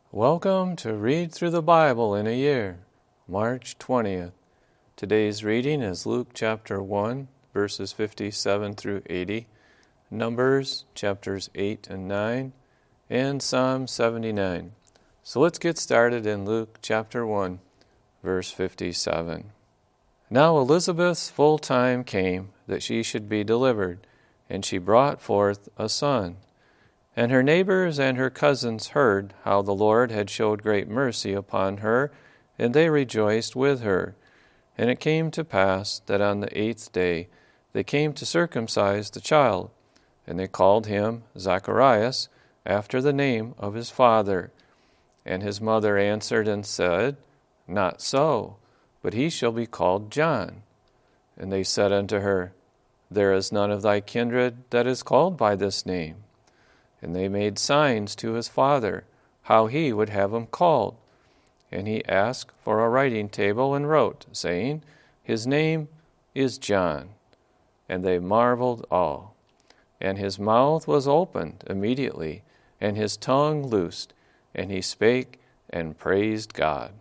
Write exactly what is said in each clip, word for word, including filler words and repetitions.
Welcome to Read Through the Bible in a Year, March twentieth. Today's reading is Luke chapter one, verses fifty-seven through eighty, Numbers chapters eight and nine, and Psalm seventy-nine. So let's get started in Luke chapter one, verse fifty-seven. Now Elizabeth's full time came that she should be delivered, and she brought forth a son. And her neighbors and her cousins heard how the Lord had showed great mercy upon her, and they rejoiced with her. And it came to pass that on the eighth day they came to circumcise the child, and they called him Zacharias, after the name of his father. And his mother answered and said, Not so, but he shall be called John. And they said unto her, There is none of thy kindred that is called by this name. And they made signs to his father, how he would have him called. And he asked for a writing table and wrote, saying, His name is John. And they marveled all. And his mouth was opened immediately, and his tongue loosed, and he spake and praised God.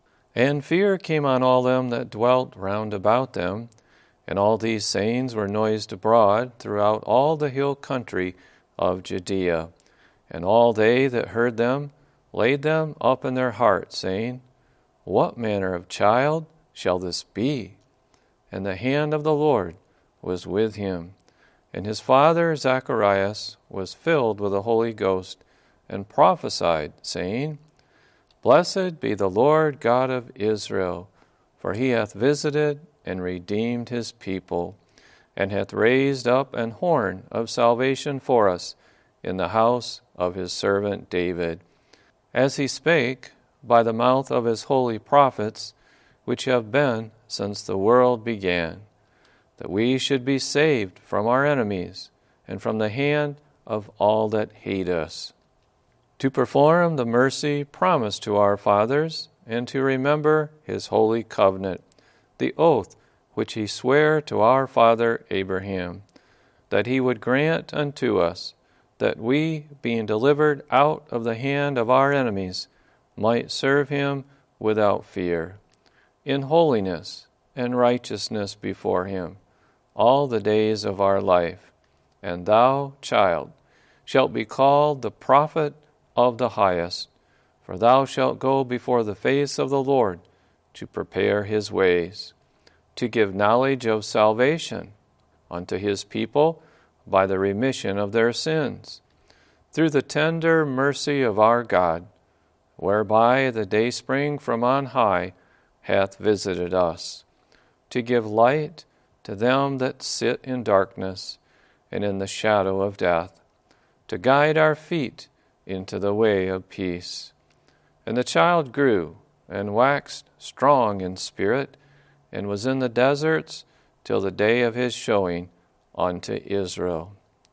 And fear came on all them that dwelt round about them, and all these sayings were noised abroad throughout all the hill country of Judea. And all they that heard them laid them up in their hearts, saying, What manner of child shall this be? And the hand of the Lord was with him. And his father Zacharias was filled with the Holy Ghost, and prophesied, saying, Blessed be the Lord God of Israel, for he hath visited and redeemed his people, and hath raised up an horn of salvation for us in the house of his servant David, as he spake by the mouth of his holy prophets, which have been since the world began, that we should be saved from our enemies and from the hand of all that hate us, to perform the mercy promised to our fathers, and to remember his holy covenant, the oath which he sware to our father Abraham, that he would grant unto us, that we, being delivered out of the hand of our enemies, might serve him without fear, in holiness and righteousness before him, all the days of our life. And thou, child, shalt be called the prophet of the highest, for thou shalt go before the face of the Lord to prepare his ways, to give knowledge of salvation unto his people by the remission of their sins, through the tender mercy of our God, whereby the dayspring from on high hath visited us, to give light to them that sit in darkness and in the shadow of death, to guide our feet into the way of peace. And the child grew and waxed strong in spirit, and was in the deserts till the day of his showing unto Israel.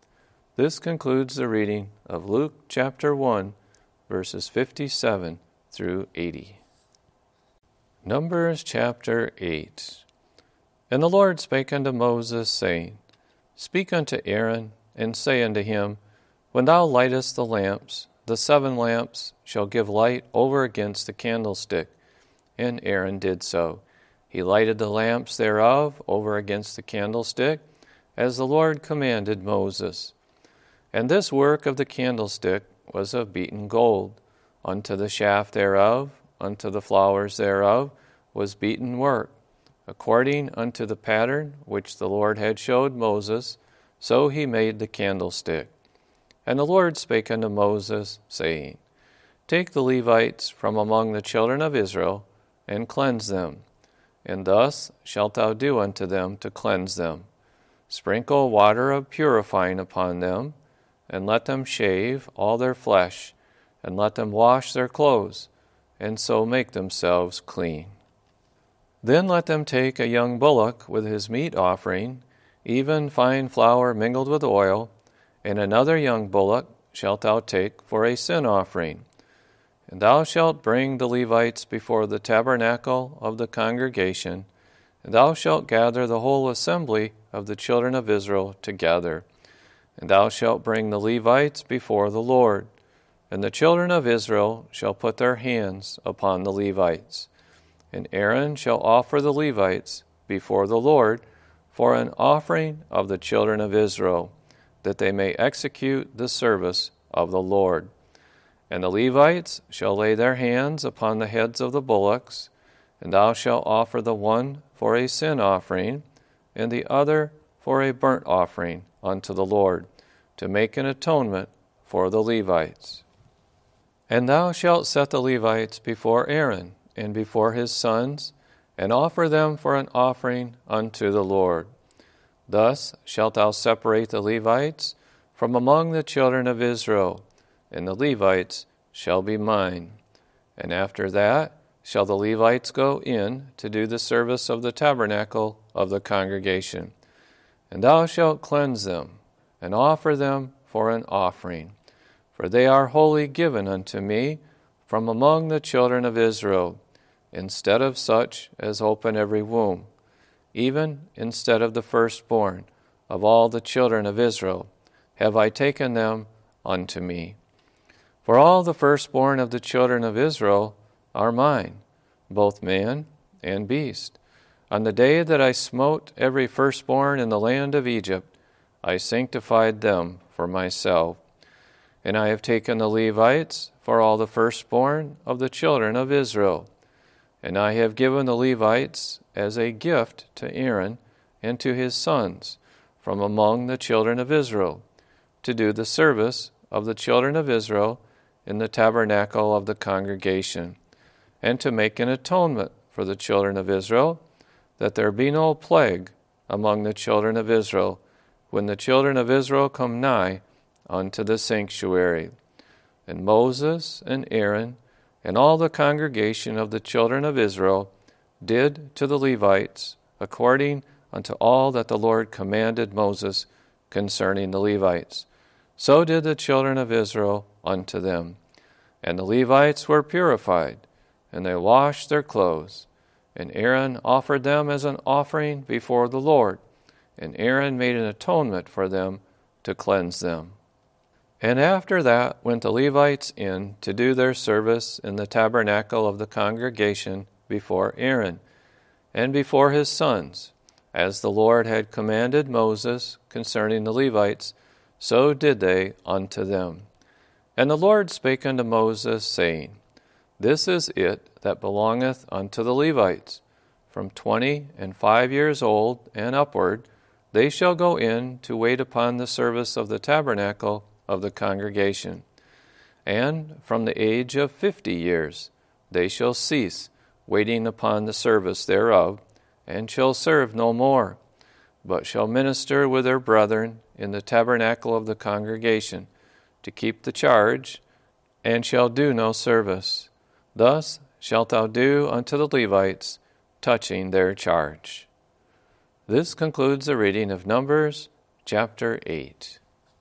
This concludes the reading of Luke chapter one, verses fifty-seven through eighty. Numbers chapter eight. And the Lord spake unto Moses, saying, Speak unto Aaron, and say unto him, When thou lightest the lamps, the seven lamps shall give light over against the candlestick. And Aaron did so. He lighted the lamps thereof over against the candlestick, as the Lord commanded Moses. And this work of the candlestick was of beaten gold. Unto the shaft thereof, unto the flowers thereof, was beaten work, according unto the pattern which the Lord had showed Moses, so he made the candlestick. And the Lord spake unto Moses, saying, Take the Levites from among the children of Israel, and cleanse them. And thus shalt thou do unto them to cleanse them. Sprinkle water of purifying upon them, and let them shave all their flesh, and let them wash their clothes, and so make themselves clean. Then let them take a young bullock with his meat offering, even fine flour mingled with oil, and another young bullock shalt thou take for a sin offering. And thou shalt bring the Levites before the tabernacle of the congregation, and thou shalt gather the whole assembly of the children of Israel together. And thou shalt bring the Levites before the Lord, And the children of Israel shall put their hands upon the Levites. And Aaron shall offer the Levites before the Lord for an offering of the children of Israel, that they may execute the service of the Lord. And the Levites shall lay their hands upon the heads of the bullocks, and thou shalt offer the one for a sin offering, and the other for a burnt offering unto the Lord, to make an atonement for the Levites. And thou shalt set the Levites before Aaron and before his sons, and offer them for an offering unto the Lord. Thus shalt thou separate the Levites from among the children of Israel, and the Levites shall be mine. And after that shall the Levites go in to do the service of the tabernacle of the congregation. And thou shalt cleanse them, and offer them for an offering. For they are wholly given unto me from among the children of Israel, instead of such as open every womb, even instead of the firstborn of all the children of Israel, have I taken them unto me. For all the firstborn of the children of Israel are mine, both man and beast. On the day that I smote every firstborn in the land of Egypt, I sanctified them for myself. And I have taken the Levites for all the firstborn of the children of Israel. And I have given the Levites as a gift to Aaron and to his sons from among the children of Israel, to do the service of the children of Israel in the tabernacle of the congregation, and to make an atonement for the children of Israel, that there be no plague among the children of Israel, when the children of Israel come nigh unto the sanctuary. And Moses and Aaron and all the congregation of the children of Israel did to the Levites according unto all that the Lord commanded Moses concerning the Levites. So did the children of Israel unto them. And the Levites were purified, and they washed their clothes. And Aaron offered them as an offering before the Lord, and Aaron made an atonement for them to cleanse them. And after that went the Levites in to do their service in the tabernacle of the congregation before Aaron, and before his sons, as the Lord had commanded Moses concerning the Levites, so did they unto them. And the Lord spake unto Moses, saying, This is it that belongeth unto the Levites. From twenty and five years old and upward, they shall go in to wait upon the service of the tabernacle of the congregation. And from the age of fifty years they shall cease waiting upon the service thereof, and shall serve no more, but shall minister with their brethren in the tabernacle of the congregation, to keep the charge, and shall do no service. Thus shalt thou do unto the Levites, touching their charge. This concludes the reading of Numbers chapter eight.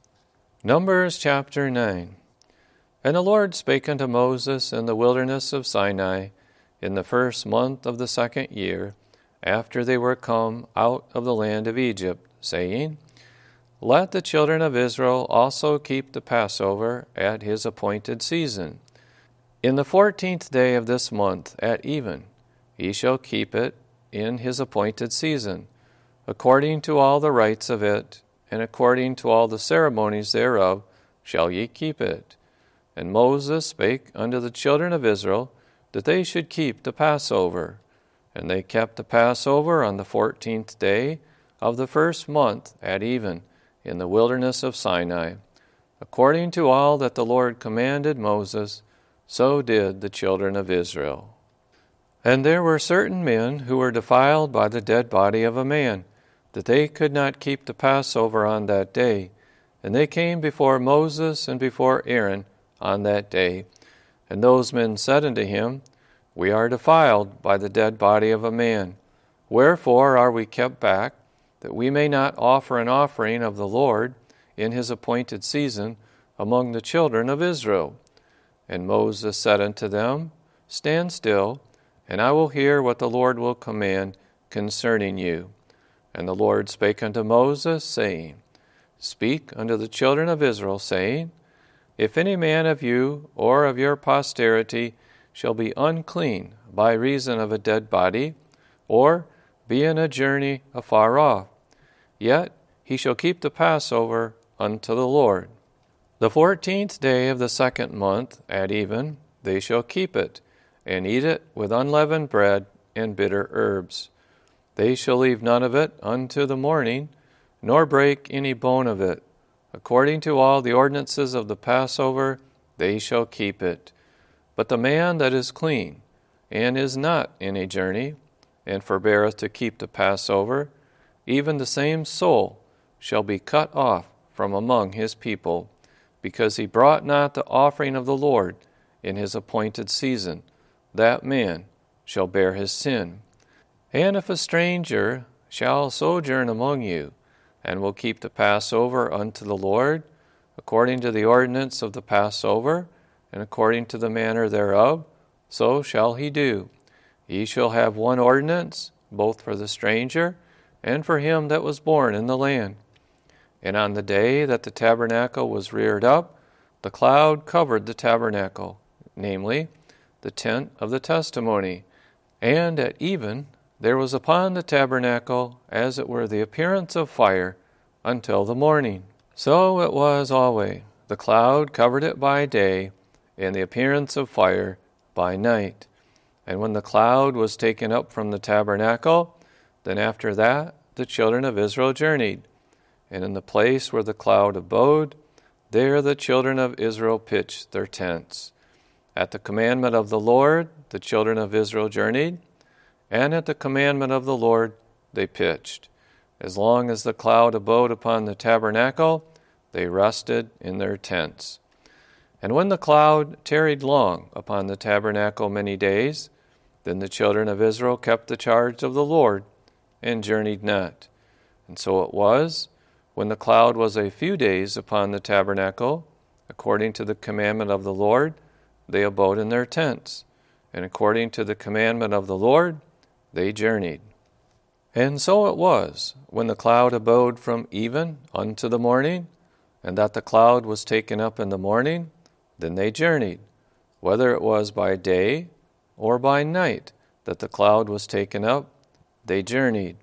Numbers chapter nine. And the Lord spake unto Moses in the wilderness of Sinai in the first month of the second year, after they were come out of the land of Egypt, saying, Let the children of Israel also keep the Passover at his appointed season. In the fourteenth day of this month at even, ye shall keep it in his appointed season, according to all the rites of it, and according to all the ceremonies thereof shall ye keep it. And Moses spake unto the children of Israel that they should keep the Passover. And they kept the Passover on the fourteenth day of the first month at even, in the wilderness of Sinai. According to all that the Lord commanded Moses, so did the children of Israel. And there were certain men who were defiled by the dead body of a man, that they could not keep the Passover on that day. And they came before Moses and before Aaron on that day. And those men said unto him, We are defiled by the dead body of a man. Wherefore are we kept back, that we may not offer an offering of the Lord in his appointed season among the children of Israel? And Moses said unto them, Stand still, and I will hear what the Lord will command concerning you. And the Lord spake unto Moses, saying, Speak unto the children of Israel, saying, If any man of you or of your posterity shall be unclean by reason of a dead body, or be in a journey afar off, yet he shall keep the Passover unto the Lord. The fourteenth day of the second month at even they shall keep it, and eat it with unleavened bread and bitter herbs. They shall leave none of it unto the morning, nor break any bone of it. According to all the ordinances of the Passover, they shall keep it. But the man that is clean, and is not in a journey, and forbeareth to keep the Passover, even the same soul shall be cut off from among his people, because he brought not the offering of the Lord in his appointed season. That man shall bear his sin. And if a stranger shall sojourn among you, and will keep the Passover unto the Lord, according to the ordinance of the Passover, and according to the manner thereof, so shall he do. Ye shall have one ordinance, both for the stranger, and for him that was born in the land. And on the day that the tabernacle was reared up, the cloud covered the tabernacle, namely, the tent of the testimony. And at even there was upon the tabernacle as it were the appearance of fire until the morning. So it was always. The cloud covered it by day, and the appearance of fire by night. And when the cloud was taken up from the tabernacle, then after that the children of Israel journeyed. And in the place where the cloud abode, there the children of Israel pitched their tents. At the commandment of the Lord the children of Israel journeyed, and at the commandment of the Lord they pitched. As long as the cloud abode upon the tabernacle, they rested in their tents. And when the cloud tarried long upon the tabernacle many days, then the children of Israel kept the charge of the Lord, and journeyed not. And so it was, when the cloud was a few days upon the tabernacle, according to the commandment of the Lord, they abode in their tents, and according to the commandment of the Lord, they journeyed. And so it was, when the cloud abode from even unto the morning, and that the cloud was taken up in the morning, then they journeyed, whether it was by day or by night that the cloud was taken up, they journeyed.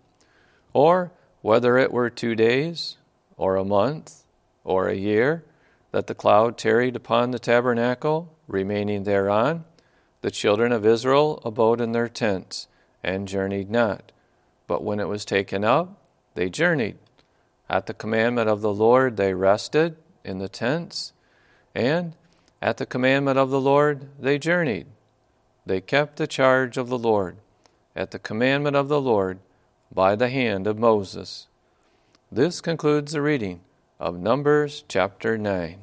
Or whether it were two days, or a month, or a year, that the cloud tarried upon the tabernacle, remaining thereon, the children of Israel abode in their tents, and journeyed not. But when it was taken up, they journeyed. At the commandment of the Lord they rested in the tents, and at the commandment of the Lord they journeyed. They kept the charge of the Lord, at the commandment of the Lord, by the hand of Moses. This concludes the reading of Numbers chapter nine.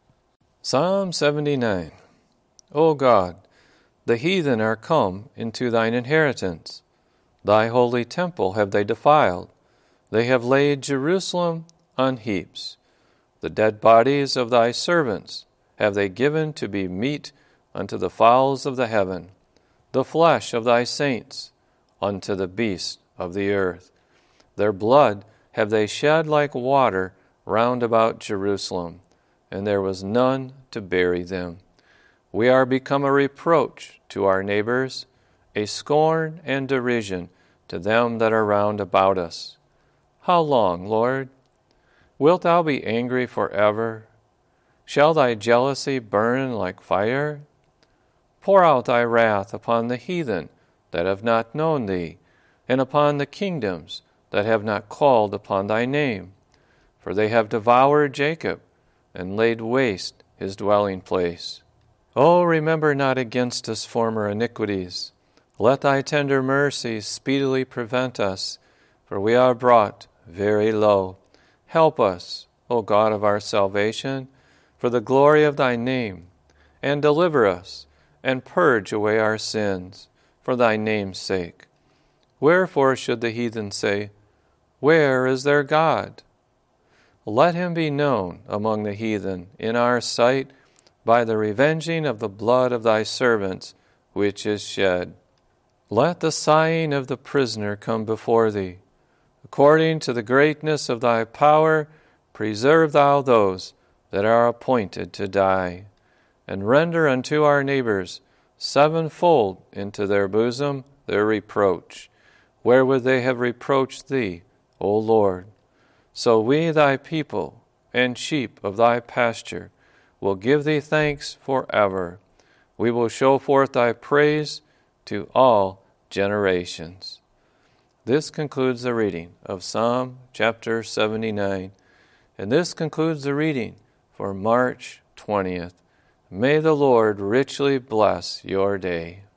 Psalm seventy-nine. O God, the heathen are come into thine inheritance. Thy holy temple have they defiled. They have laid Jerusalem on heaps. The dead bodies of thy servants have they given to be meat unto the fowls of the heaven, the flesh of thy saints unto the beasts of the earth. Their blood have they shed like water round about Jerusalem, and there was none to bury them. We are become a reproach to our neighbors, a scorn and derision to them that are round about us. How long, Lord? Wilt thou be angry forever? Shall thy jealousy burn like fire? Pour out thy wrath upon the heathen that have not known thee, and upon the kingdoms that have not called upon thy name. For they have devoured Jacob, and laid waste his dwelling place. O remember not against us former iniquities. Let thy tender mercies speedily prevent us, for we are brought very low. Help us, O God of our salvation, for the glory of thy name, and deliver us, and purge away our sins, for thy name's sake. Wherefore should the heathen say, Where is their God? Let him be known among the heathen in our sight by the revenging of the blood of thy servants, which is shed. Let the sighing of the prisoner come before thee. According to the greatness of thy power, preserve thou those that are appointed to die, and render unto our neighbors sevenfold into their bosom their reproach, wherewith they have reproached thee, O Lord. So we, thy people, and sheep of thy pasture, will give thee thanks forever. We will show forth thy praise to all generations. This concludes the reading of Psalm chapter seventy-nine, and this concludes the reading for March twentieth. May the Lord richly bless your day.